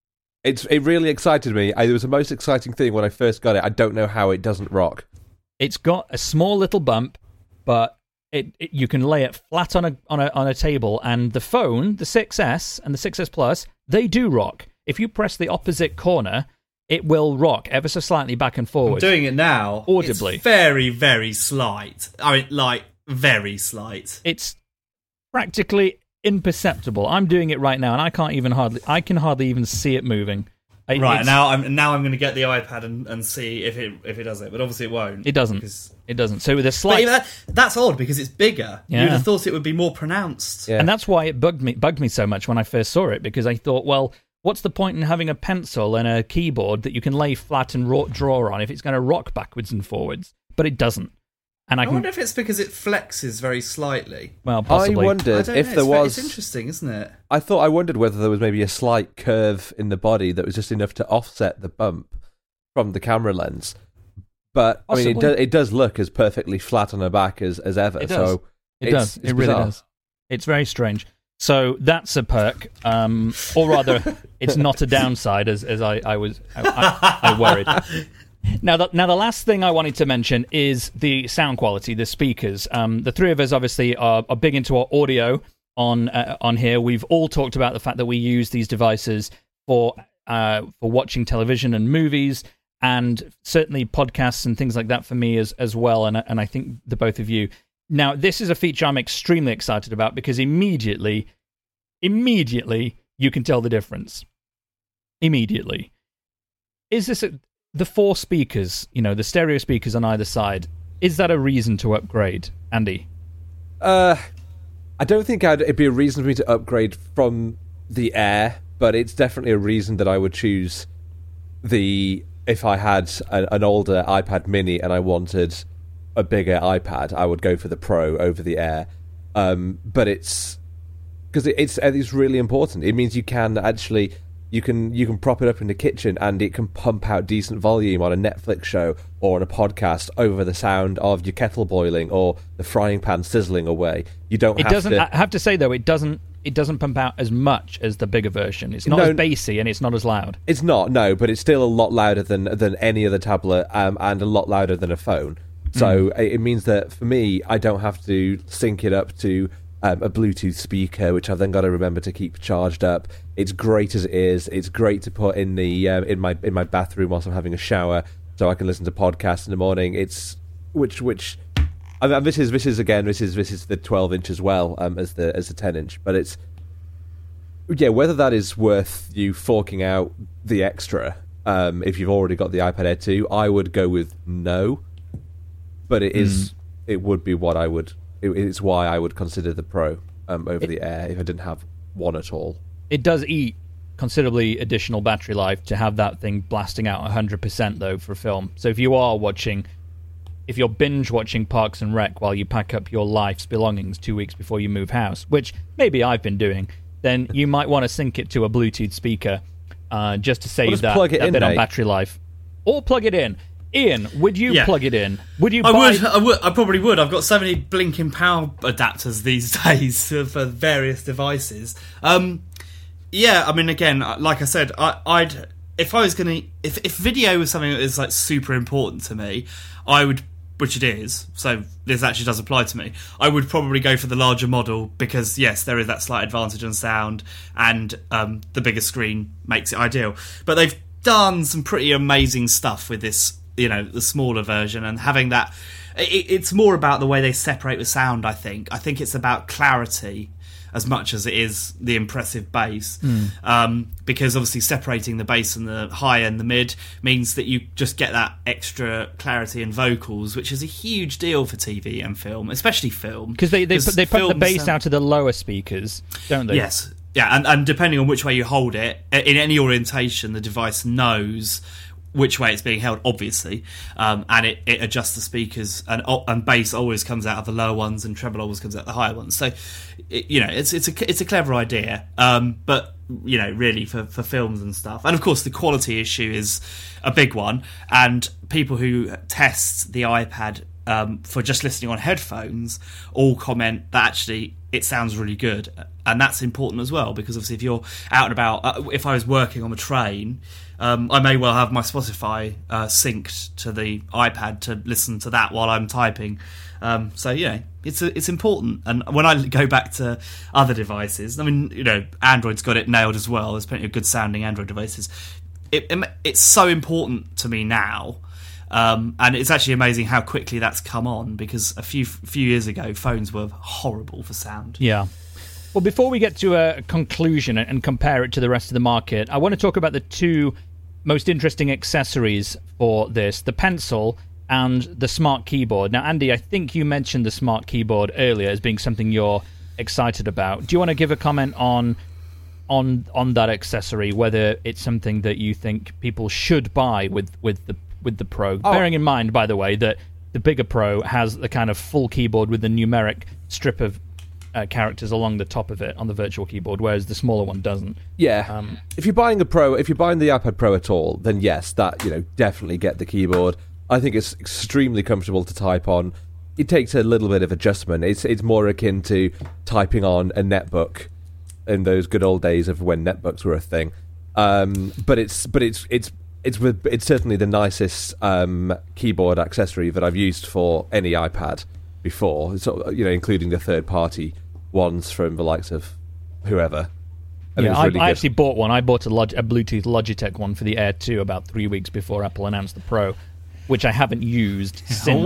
It really excited me. It was the most exciting thing when I first got it. I don't know how it doesn't rock.
It's got a small little bump, but you can lay it flat on a table, and the phone, the 6S and the 6S Plus, they do rock. If you press the opposite corner, it will rock ever so slightly back and forward.
I'm doing it now.
Audibly.
It's very, very slight. I mean, like, very slight.
It's practically imperceptible. I'm doing it right now, and I can hardly even see it moving.
Right, now I'm going to get the iPad and see if it does it, but obviously it won't.
It doesn't. It doesn't. So with a slight,
but that's odd because it's bigger.
Yeah.
You'd have thought it would be more pronounced.
Yeah. And that's why it bugged me so much when I first saw it, because I thought, well, what's the point in having a pencil and a keyboard that you can lay flat and draw on if it's going to rock backwards and forwards? But it doesn't. And
I wonder if it's because it flexes very slightly.
Well, possibly.
I wondered if there was.
It's interesting, isn't it?
I wondered whether there was maybe a slight curve in the body that was just enough to offset the bump from the camera lens. But possibly. I mean, it does look as perfectly flat on the back as ever.
It does.
So
it does. It really does. It's very strange. So that's a perk, or rather, it's not a downside, as I worried. Now, the last thing I wanted to mention is the sound quality, the speakers. The three of us obviously are big into our audio on here. We've all talked about the fact that we use these devices for watching television and movies, and certainly podcasts and things like that for me as well. And I think the both of you. Now, this is a feature I'm extremely excited about because immediately you can tell the difference. Immediately, is this the four speakers, the stereo speakers on either side, is that a reason to upgrade, Andy?
I don't think it'd be a reason for me to upgrade from the Air, but it's definitely a reason that I would choose if I had an older iPad mini and I wanted a bigger iPad, I would go for the Pro over the Air. But it's because it's really important. It means you can actually... You can prop it up in the kitchen and it can pump out decent volume on a Netflix show or on a podcast over the sound of your kettle boiling or the frying pan sizzling away. I have to say though, it doesn't pump out as much as the bigger version. It's not as bassy and it's not as loud. It's not, no, but it's still a lot louder than any other tablet and a lot louder than a phone. So it means that for me, I don't have to sync it up to a Bluetooth speaker, which I've then got to remember to keep charged up. It's great as it is. It's great to put in the in my bathroom whilst I'm having a shower, so I can listen to podcasts in the morning. It's which this is the 12-inch as well as the 10-inch, but it's whether that is worth you forking out the extra if you've already got the iPad Air 2, I would go with no. But it would be what I would. It's why I would consider the Pro over the Air if I didn't have one at all.
It does eat considerably additional battery life to have that thing blasting out 100% though for film. So if you're binge watching Parks and Rec while you pack up your life's belongings 2 weeks before you move house, which maybe I've been doing, then you might want to sync it to a Bluetooth speaker just to save that bit on battery life. Or plug it in. Ian, would you plug it in? Would you?
I probably would. I've got so many blinking power adapters these days for various devices. Yeah, I mean, again, like I said, I'd if I was gonna if video was something that is like super important to me, I would, which it is. So this actually does apply to me. I would probably go for the larger model because yes, there is that slight advantage on sound, and the bigger screen makes it ideal. But they've done some pretty amazing stuff with this. The smaller version, and having that, it's more about the way they separate the sound. I think it's about clarity as much as it is the impressive bass, because obviously separating the bass and the high and the mid means that you just get that extra clarity in vocals, which is a huge deal for TV and film, especially film,
because they put the bass out of the lower speakers, don't they?
Yes, yeah, and depending on which way you hold it, in any orientation, the device knows which way it's being held, obviously, and it adjusts the speakers, and bass always comes out of the lower ones, and treble always comes out of the higher ones. So, it's a clever idea, but really for films and stuff, and of course the quality issue is a big one. And people who test the iPad for just listening on headphones all comment that actually it sounds really good, and that's important as well, because obviously if you're out and about, if I was working on the train, I may well have my Spotify synced to the iPad to listen to that while I'm typing. So it's important. And when I go back to other devices, I mean, Android's got it nailed as well. There's plenty of good sounding Android devices. It's so important to me now. And it's actually amazing how quickly that's come on, because a few years ago phones were horrible for sound.
Yeah. Well, before we get to a conclusion and compare it to the rest of the market, I want to talk about the two most interesting accessories for this, the pencil and the smart keyboard. Now, Andy, I think you mentioned the smart keyboard earlier as being something you're excited about. Do you want to give a comment on that accessory, whether it's something that you think people should buy with the Pro? Bearing in mind, by the way, that the bigger Pro has the kind of full keyboard with the numeric strip of characters along the top of it on the virtual keyboard, whereas the smaller one doesn't.
Yeah. If you're buying the iPad Pro at all, then yes, that definitely get the keyboard. I think it's extremely comfortable to type on. It takes a little bit of adjustment. It's more akin to typing on a netbook in those good old days of when netbooks were a thing. But it's certainly the nicest keyboard accessory that I've used for any iPad before, so, including the third-party ones from the likes of whoever. And
yeah, I actually bought one. I bought a Bluetooth Logitech one for the Air 2 about 3 weeks before Apple announced the Pro, which I haven't used since.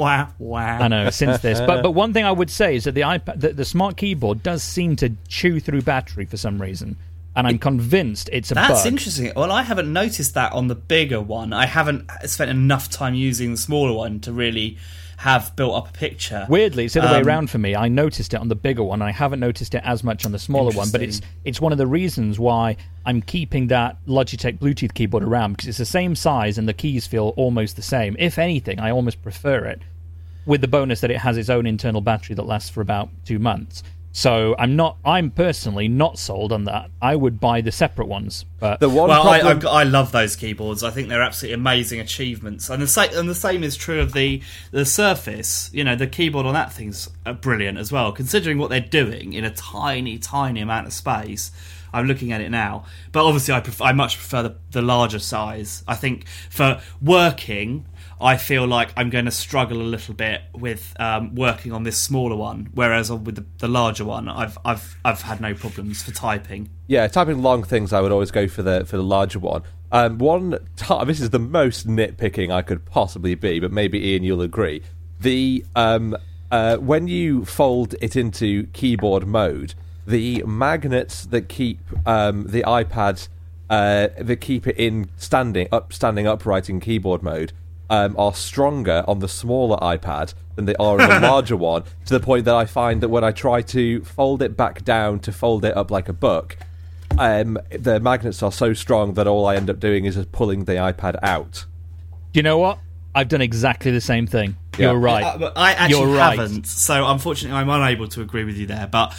I know, since this. But one thing I would say is that the smart keyboard does seem to chew through battery for some reason. And I'm convinced it's a bug.
That's interesting. Well, I haven't noticed that on the bigger one. I haven't spent enough time using the smaller one to really have built up a picture.
Weirdly, it's the other way around for me. I noticed it on the bigger one. I haven't noticed it as much on the smaller one, but it's one of the reasons why I'm keeping that Logitech Bluetooth keyboard around, because it's the same size and the keys feel almost the same. If anything, I almost prefer it, with the bonus that it has its own internal battery that lasts for about 2 months. So I'm personally not sold on that. I would buy the separate ones. But
I love those keyboards. I think they're absolutely amazing achievements. And the same is true of the Surface. The keyboard on that thing's brilliant as well, considering what they're doing in a tiny, tiny amount of space. I'm looking at it now, but obviously I much prefer the larger size. I think for working, I feel like I'm going to struggle a little bit with working on this smaller one, whereas with the larger one, I've had no problems for typing.
Yeah, typing long things, I would always go for the larger one. This is the most nitpicking I could possibly be, but maybe Ian, you'll agree. The when you fold it into keyboard mode, the magnets that keep the iPad that keep it in standing upright in keyboard mode are stronger on the smaller iPad than they are on the larger one, to the point that I find that when I try to fold it back down to fold it up like a book, the magnets are so strong that all I end up doing is just pulling the iPad out.
Do you know what? I've done exactly the same thing.
Yeah.
You're right.
But I actually
You're right.
haven't, so unfortunately I'm unable to agree with you there. But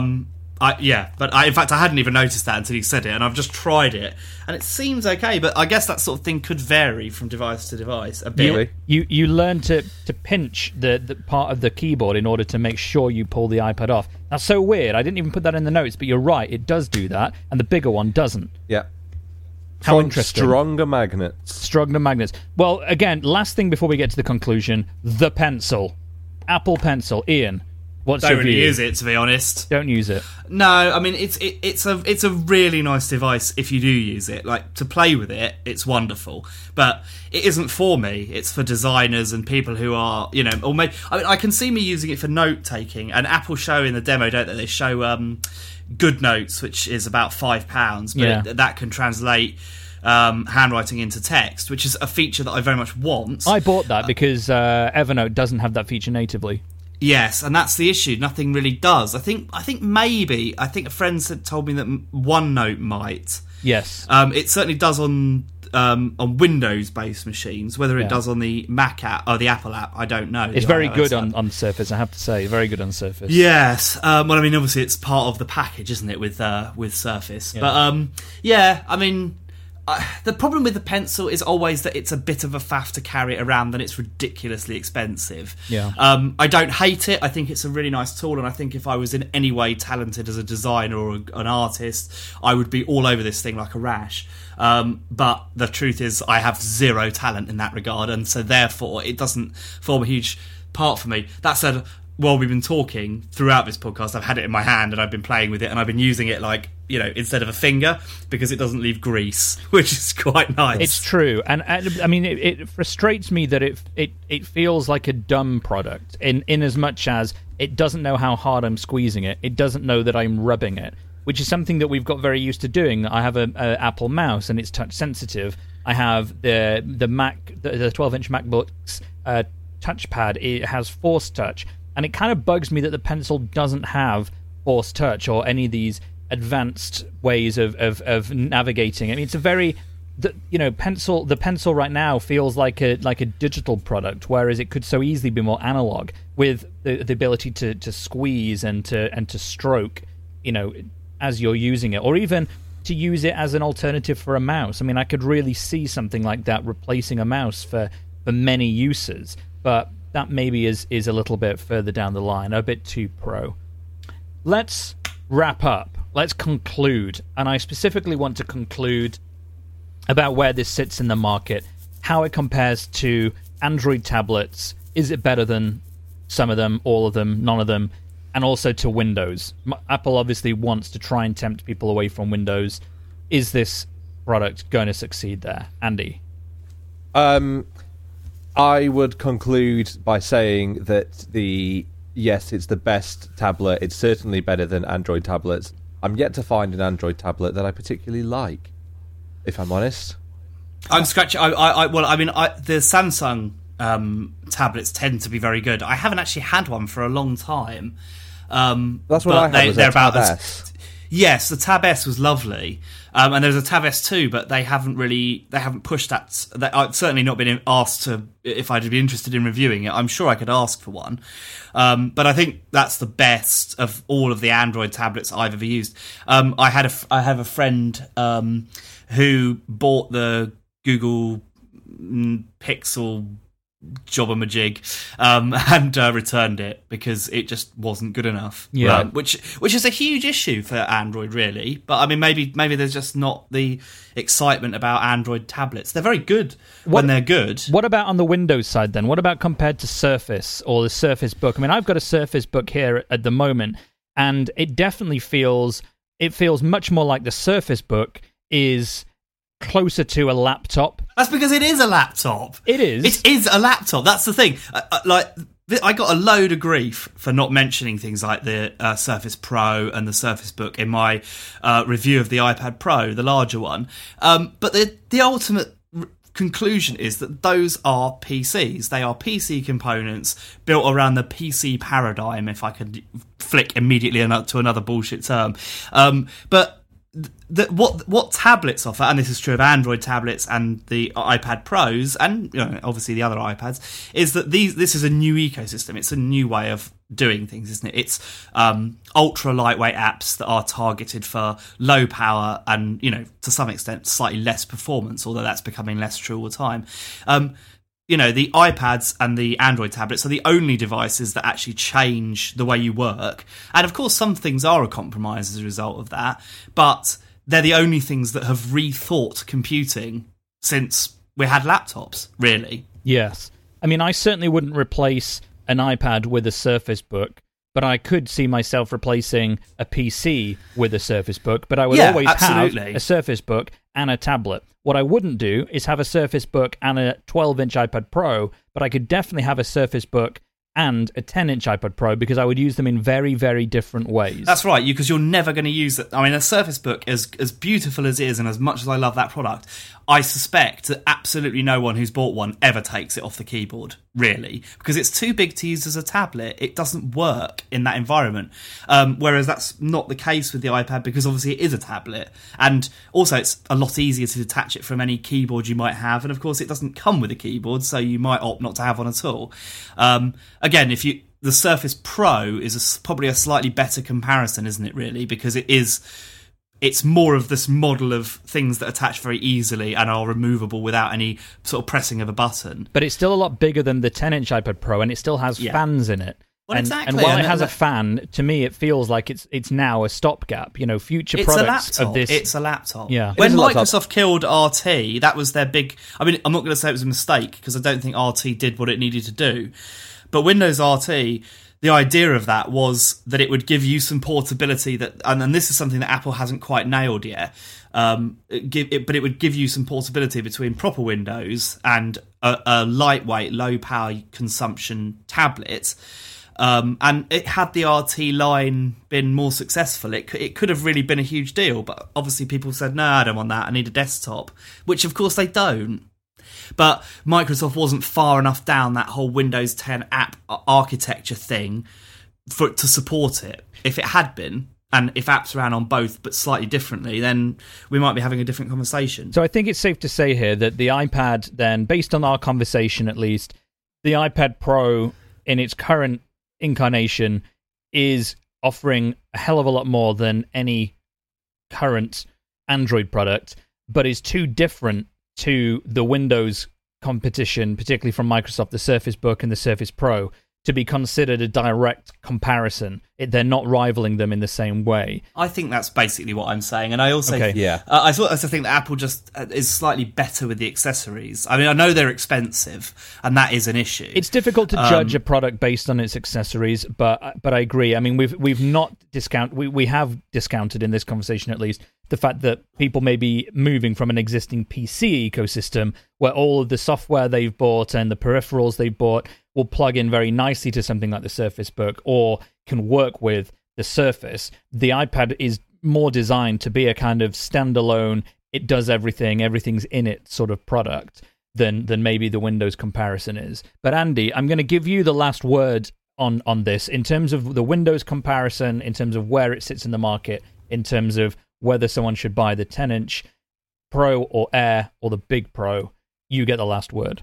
in fact, I hadn't even noticed that until you said it, and I've just tried it, and it seems okay, but I guess that sort of thing could vary from device to device a bit.
Really?
You learn to pinch the part of the keyboard in order to make sure you pull the iPad off. That's so weird. I didn't even put that in the notes, but you're right. It does do that, and the bigger one doesn't.
Yeah.
How interesting.
Stronger magnets.
Stronger magnets. Well, again, last thing before we get to the conclusion, the Pencil. Apple Pencil. Ian, what's
Don't
your
really
view?
use it, to be honest.
Don't use it.
No, I mean it's a really nice device if you do use it. Like, to play with it, it's wonderful. But it isn't for me. It's for designers and people who are, or maybe I can see me using it for note taking. And Apple show in the demo, don't they? They show Good Notes, which is about £5, but that can translate handwriting into text, which is a feature that I very much want.
I bought that because Evernote doesn't have that feature natively.
Yes, and that's the issue. Nothing really does. I think a friend told me that OneNote might.
Yes.
It certainly does on Windows-based machines. Whether it does on the Mac app or the Apple app, I don't know.
It's very good on Surface, I have to say. Very good on Surface.
Yes. Well, I mean, obviously, it's part of the package, isn't it, with Surface?
Yeah.
But I mean, the problem with the Pencil is always that it's a bit of a faff to carry it around, and it's ridiculously expensive.
Yeah.
I don't hate it. I think it's a really nice tool, and I think if I was in any way talented as a designer or an artist, I would be all over this thing like a rash. But the truth is, I have zero talent in that regard, and so therefore it doesn't form a huge part for me. That said, while we've been talking throughout this podcast, I've had it in my hand and I've been playing with it, and I've been using it like, instead of a finger, because it doesn't leave grease, which is quite nice.
It's true, and I mean, it frustrates me that it feels like a dumb product in as much as it doesn't know how hard I'm squeezing it. It doesn't know that I'm rubbing it, which is something that we've got very used to doing. I have a Apple mouse and it's touch sensitive. I have the 12-inch MacBook's touchpad. It has Force Touch. And it kind of bugs me that the Pencil doesn't have Force Touch or any of these advanced ways of navigating. I mean, it's a very, the Pencil right now feels like a digital product, whereas it could so easily be more analog, with the ability to squeeze and to stroke, as you're using it, or even to use it as an alternative for a mouse. I mean, I could really see something like that replacing a mouse for many uses, but that maybe is a little bit further down the line, a bit too pro. Let's wrap up. Let's conclude. And I specifically want to conclude about where this sits in the market, how it compares to Android tablets. Is it better than some of them, all of them, none of them? And also to Windows. Apple obviously wants to try and tempt people away from Windows. Is this product going to succeed there? Andy?
I would conclude by saying that yes, it's the best tablet. It's certainly better than Android tablets. I'm yet to find an Android tablet that I particularly like, if I'm honest.
I'm scratching. The Samsung tablets tend to be very good. I haven't actually had one for a long time.
That's what I had. Was a Tab S.
Yes, the Tab S was lovely, and there's a Tab S2, but they haven't pushed that. I've certainly not been asked if I'd be interested in reviewing it. I'm sure I could ask for one, but I think that's the best of all of the Android tablets I've ever used. I have a friend who bought the Google Pixel jobber-majig, and returned it because it just wasn't good enough.
Yeah.
Which is a huge issue for Android, really. But I mean, maybe there's just not the excitement about Android tablets. They're very good when they're good.
What about on the Windows side then? What about compared to Surface or the Surface Book? I mean, I've got a Surface Book here at the moment, and it definitely feels much more like the Surface Book is closer to a laptop.
That's because it is a laptop.
It is.
It is a laptop. That's the thing. I got a load of grief for not mentioning things like the Surface Pro and the Surface Book in my review of the iPad Pro, the larger one. But the ultimate conclusion is that those are PCs. They are PC components built around the PC paradigm, if I could flick immediately to another bullshit term. But what tablets offer, and this is true of Android tablets and the iPad Pros, and obviously the other iPads, is that this is a new ecosystem. It's a new way of doing things, isn't it? It's ultra lightweight apps that are targeted for low power and to some extent slightly less performance, although that's becoming less true all the time. The iPads and the Android tablets are the only devices that actually change the way you work. And of course, some things are a compromise as a result of that, but they're the only things that have rethought computing since we had laptops, really.
Yes. I mean, I certainly wouldn't replace an iPad with a Surface Book, but I could see myself replacing a PC with a Surface Book, but I would always have a Surface Book and a tablet. What I wouldn't do is have a Surface Book and a 12-inch iPad Pro, but I could definitely have a Surface Book and a 10-inch iPad Pro because I would use them in very, very different ways.
That's right, because you're never going to use it. I mean, a Surface Book, as beautiful as it is and as much as I love that product, I suspect that absolutely no one who's bought one ever takes it off the keyboard, really, because it's too big to use as a tablet. It doesn't work in that environment. Whereas that's not the case with the iPad because obviously it is a tablet. And also it's a lot easier to detach it from any keyboard you might have. And of course it doesn't come with a keyboard, so you might opt not to have one at all. Again, the Surface Pro is probably a slightly better comparison, isn't it, really? Because it's more of this model of things that attach very easily and are removable without any sort of pressing of a button.
But it's still a lot bigger than the 10-inch iPad Pro, and it still has fans in it.
Well,
and while it has a fan, to me it feels like it's now a stopgap. Future products of this.
It's a laptop.
Yeah.
When Microsoft killed RT, that was their big... I mean, I'm not going to say it was a mistake, because I don't think RT did what it needed to do. But Windows RT... The idea of that was that it would give you some portability and this is something that Apple hasn't quite nailed yet. But it would give you some portability between proper Windows and a lightweight, low power consumption tablet. And it had the RT line been more successful, it could have really been a huge deal. But obviously people said, no, I don't want that. I need a desktop, which of course they don't. But Microsoft wasn't far enough down that whole Windows 10 app architecture thing to support it. If it had been, and if apps ran on both but slightly differently, then we might be having a different conversation.
So I think it's safe to say here that the iPad then, based on our conversation at least, the iPad Pro in its current incarnation is offering a hell of a lot more than any current Android product, but is too different to the Windows competition, particularly from Microsoft, the Surface Book and the Surface Pro, to be considered a direct comparison. They're not rivaling them in the same way.
I think that's basically what I'm saying, and I also
I
also think that Apple just is slightly better with the accessories. I mean, I know they're expensive, and that is an issue.
It's difficult to judge a product based on its accessories, but I agree. I mean, we have discounted in this conversation at least the fact that people may be moving from an existing PC ecosystem where all of the software they've bought and the peripherals they've bought will plug in very nicely to something like the Surface Book or can work with the Surface. The iPad is more designed to be a kind of standalone, it does everything, everything's in it sort of product than maybe the Windows comparison is. But Andy, I'm going to give you the last word on this in terms of the Windows comparison, in terms of where it sits in the market, in terms of whether someone should buy the 10-inch Pro or Air or the Big Pro. You get the last word.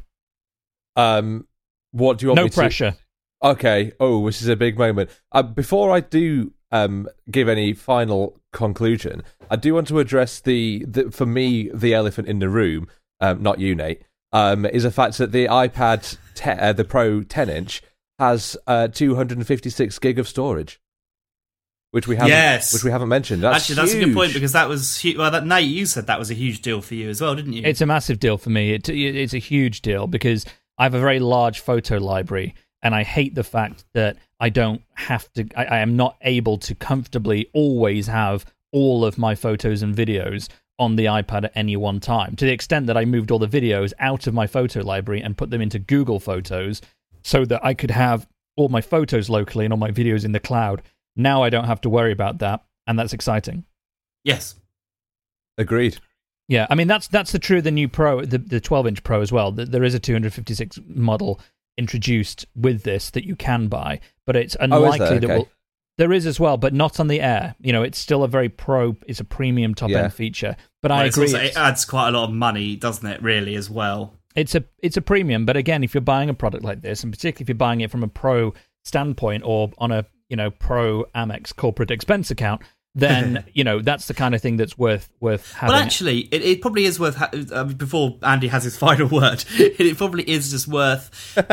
What do you want me to...
No pressure.
Okay. Oh, which is a big moment. Before I do give any final conclusion, I do want to address for me, the elephant in the room, not you, Nate, is the fact that the iPad, the Pro 10-inch, has 256 gig of storage, which we haven't mentioned. That's
a good point, because that was Nate, you said that was a huge deal for you as well, didn't you?
It's a massive deal for me. It's a huge deal because I have a very large photo library, and I hate the fact that I don't have to. I am not able to comfortably always have all of my photos and videos on the iPad at any one time, to the extent that I moved all the videos out of my photo library and put them into Google Photos so that I could have all my photos locally and all my videos in the cloud. Now I don't have to worry about that, and that's exciting.
Yes.
Agreed.
Yeah, I mean, that's the true of the new Pro, the 12-inch Pro as well. There is a 256 model introduced with this that you can buy, but it's unlikely that will... There is as well, but not on the Air. You know, it's still a very it's a premium top-end feature. But I agree.
It adds quite a lot of money, doesn't it, really, as well?
It's a premium, but again, if you're buying a product like this, and particularly if you're buying it from a Pro standpoint or on a Pro Amex corporate expense account, then that's the kind of thing that's worth having.
Well, actually, it probably is worth. Before Andy has his final word, it probably is just worth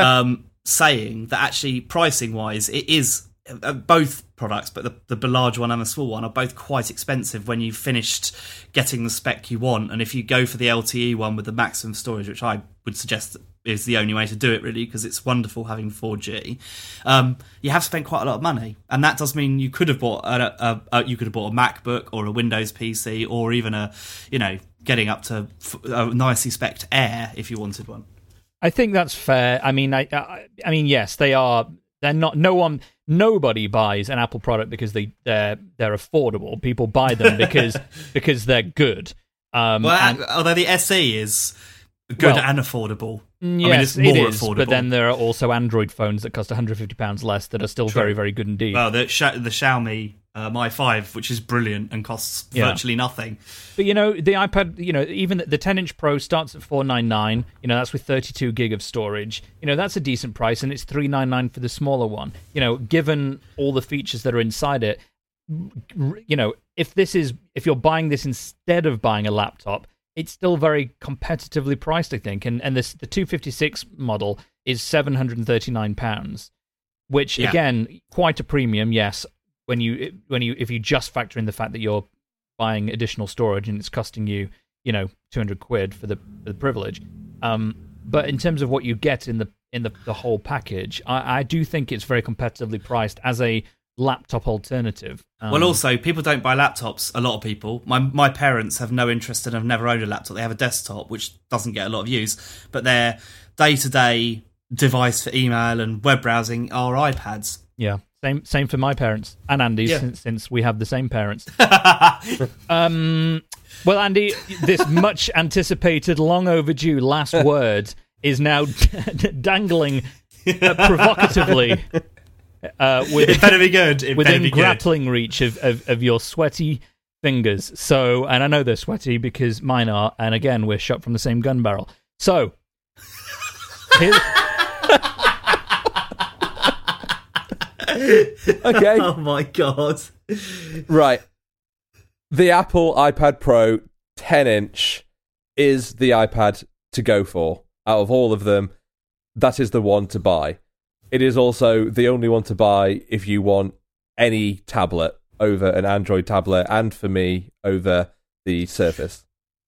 saying that actually, pricing wise, it is. Both products, but the large one and the small one, are both quite expensive when you've finished getting the spec you want. And if you go for the LTE one with the maximum storage, which I would suggest is the only way to do it, really, because it's wonderful having 4G, you have spent quite a lot of money, and that does mean you could have bought a MacBook or a Windows PC, or even getting up to a nicely spec'd Air if you wanted one.
I think that's fair. I mean, I mean, yes, they are. They're not. Nobody buys an Apple product because they're affordable. People buy them because they're good.
Although the SE is good and affordable.
Yes,
I mean, it's more
it is,
affordable.
But then there are also Android phones that cost £150 less that are still very, very good indeed.
Well, the Xiaomi Mi 5, which is brilliant and costs virtually nothing.
But, the iPad, even the 10-inch Pro starts at $499. That's with 32 gig of storage. That's a decent price, and it's $399 for the smaller one. Given all the features that are inside it, if you're buying this instead of buying a laptop, it's still very competitively priced, I think. And the 256 model is £739, which, again, quite a premium, yes, if you just factor in the fact that you're buying additional storage and it's costing you, £200 for the privilege. But in terms of what you get in the whole package, I do think it's very competitively priced as a laptop alternative.
Well, also, people don't buy laptops. A lot of people. My parents have no interest and have never owned a laptop. They have a desktop, which doesn't get a lot of use, but their day-to-day device for email and web browsing are iPads.
Yeah, same for my parents and Andy's, since we have the same parents. Well, Andy, this much anticipated, long overdue last word is now dangling provocatively.
It better be good.
Within grappling reach of your sweaty fingers. So, and I know they're sweaty because mine are. And again, we're shot from the same gun barrel. So,
okay.
Oh my god!
Right, the Apple iPad Pro 10-inch is the iPad to go for. Out of all of them, that is the one to buy. It is also the only one to buy if you want any tablet over an Android tablet, and for me, over the Surface.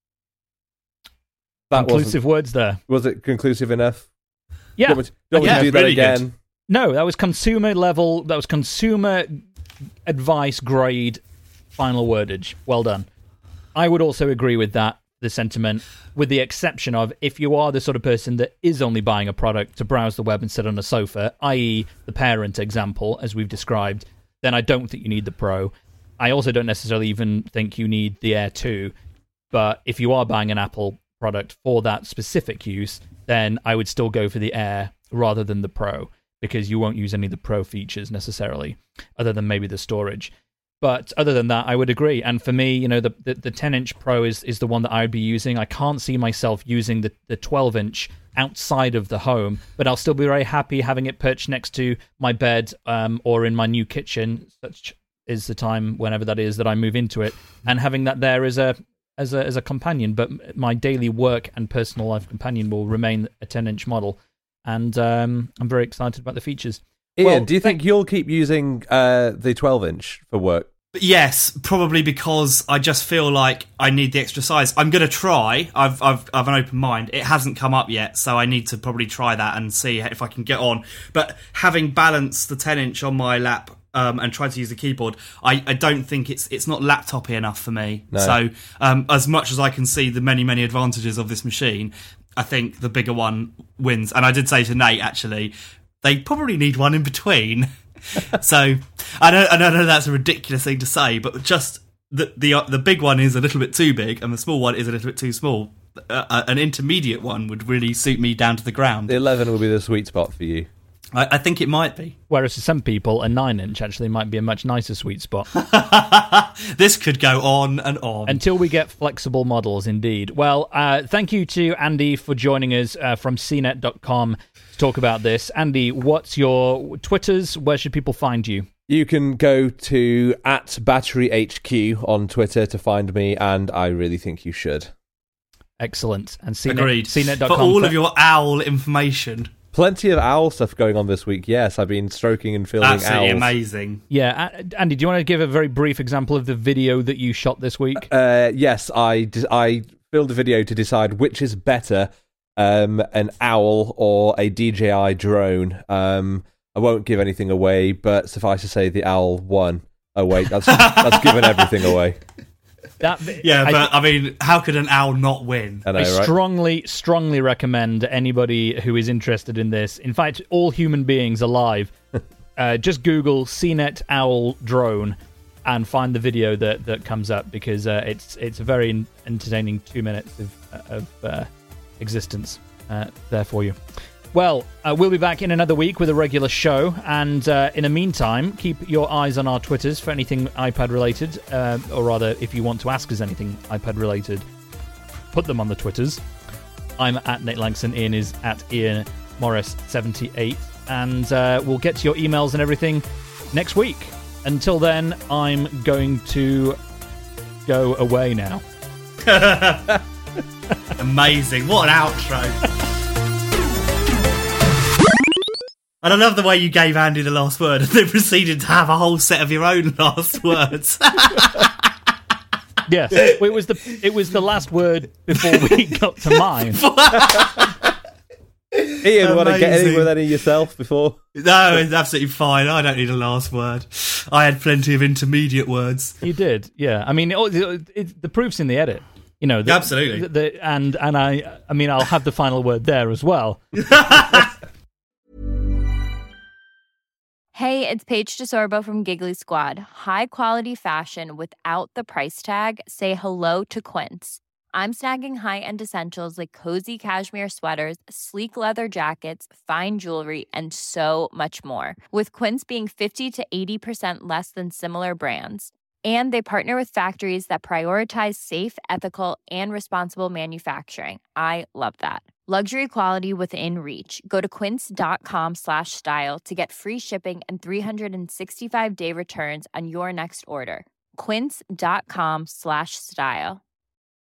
Conclusive words there.
Was it conclusive enough?
Yeah.
Do you want me to do that
really
again?
Good.
No, that was consumer level. That was consumer advice grade final wordage. Well done. I would also agree with that, the sentiment, with the exception of if you are the sort of person that is only buying a product to browse the web and sit on a sofa, i.e. the parent example, as we've described, then I don't think you need the Pro. I also don't necessarily even think you need the Air 2, but if you are buying an Apple product for that specific use, then I would still go for the Air rather than the Pro, because you won't use any of the Pro features necessarily, other than maybe the storage. But other than that, I would agree. And for me, the 10-inch Pro is the one that I would be using. I can't see myself using the 12-inch outside of the home, but I'll still be very happy having it perched next to my bed or in my new kitchen, such is the time, whenever that is, that I move into it, and having that there as a as a companion, but my daily work and personal life companion will remain a 10-inch model, and I'm very excited about the features.
Ian, do you think you'll keep using the 12-inch for work?
Yes, probably because I just feel like I need the extra size. I'm going to try. I've an open mind. It hasn't come up yet, so I need to probably try that and see if I can get on. But having balanced the 10-inch on my lap and tried to use the keyboard, I don't think it's not laptop-y enough for me.
No.
So as much as I can see the many, many advantages of this machine, I think the bigger one wins. And I did say to Nate, actually, they probably need one in between. So I know that's a ridiculous thing to say, but just the big one is a little bit too big and the small one is a little bit too small. An intermediate one would really suit me down to the ground.
The 11 will be the sweet spot for you.
I think it might be.
Whereas for some people, a 9-inch actually might be a much nicer sweet spot.
This could go on and on.
Until we get flexible models, indeed. Well, thank you to Andy for joining us from cnet.com to talk about this. Andy, what's your Twitters? Where should people find you?
You can go to @BatteryHQ on Twitter to find me, and I really think you should.
Excellent. And
Agreed.
CNET.com.
For all of your owl information.
Plenty of owl stuff going on this week, yes. I've been stroking and filming
Absolutely
owls.
amazing.
Yeah, Andy, do you want to give a very brief example of the video that you shot this week?
Yes, I filmed a video to decide which is better, an owl or a DJI drone. I won't give anything away, but suffice to say the owl won. Oh wait, that's given everything away.
I mean, how could an owl not win?
I know,
I
right?
strongly recommend anybody who is interested in this, in fact, all human beings alive, just Google CNET owl drone and find the video that comes up, because it's a very entertaining 2 minutes of existence there for you. Well, we'll be back in another week with a regular show, and in the meantime, keep your eyes on our Twitters for anything iPad-related, or rather, if you want to ask us anything iPad-related, put them on the Twitters. I'm at Nate Langston, Ian is at Ian Morris78, and we'll get to your emails and everything next week. Until then, I'm going to go away now.
Amazing. What an outro. And I love the way you gave Andy the last word and then proceeded to have a whole set of your own last words.
Yes, it was the last word before we got to mine.
Ian, want to get in with any yourself before?
No, it's absolutely fine. I don't need a last word. I had plenty of intermediate words.
You did, yeah. I mean, the proof's in the edit. You know,
absolutely.
And I mean, I'll have the final word there as well.
Hey, it's Paige DeSorbo from Giggly Squad. High quality fashion without the price tag. Say hello to Quince. I'm snagging high-end essentials like cozy cashmere sweaters, sleek leather jackets, fine jewelry, and so much more. With Quince being 50 to 80% less than similar brands. And they partner with factories that prioritize safe, ethical, and responsible manufacturing. I love that. Luxury quality within reach. Go to quince.com/style to get free shipping and 365-day returns on your next order. Quince.com/style.